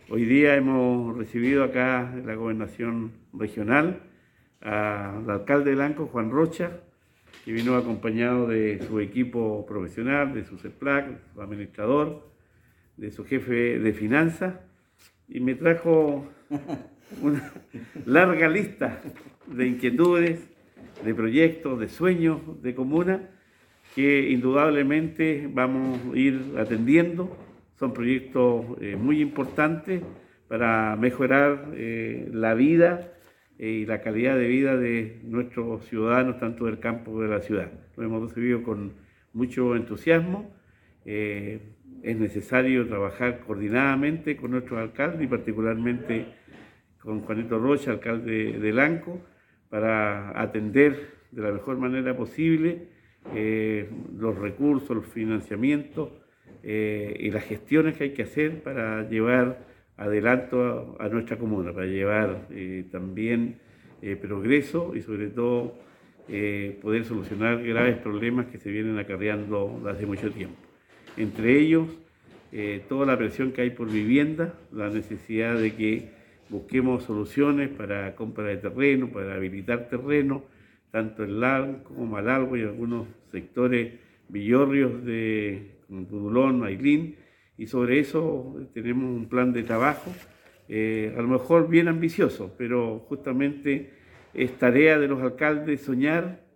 Hoy día hemos recibido acá en la Gobernación Regional al alcalde de Lanco, Juan Rocha, que vino acompañado de su equipo profesional, de su CEPLAC, de su administrador, de su jefe de finanzas, y me trajo una larga lista de inquietudes, de proyectos, de sueños de comuna que indudablemente vamos a ir atendiendo. Son proyectos muy importantes para mejorar la vida y la calidad de vida de nuestros ciudadanos, tanto del campo como de la ciudad. Lo hemos recibido con mucho entusiasmo. Es necesario trabajar coordinadamente con nuestros alcaldes y particularmente con Juanito Rocha, alcalde de Lanco, para atender de la mejor manera posible los recursos, los financiamientos y las gestiones que hay que hacer para llevar adelanto a nuestra comuna, para llevar también progreso y sobre todo poder solucionar graves problemas que se vienen acarreando hace mucho tiempo. Entre ellos, toda la presión que hay por vivienda, la necesidad de que busquemos soluciones para compra de terreno, para habilitar terreno, tanto en Lanco como Malalgüe y algunos sectores villorrios de Pudulón, Ailín, y sobre eso tenemos un plan de trabajo, a lo mejor bien ambicioso, pero justamente es tarea de los alcaldes soñar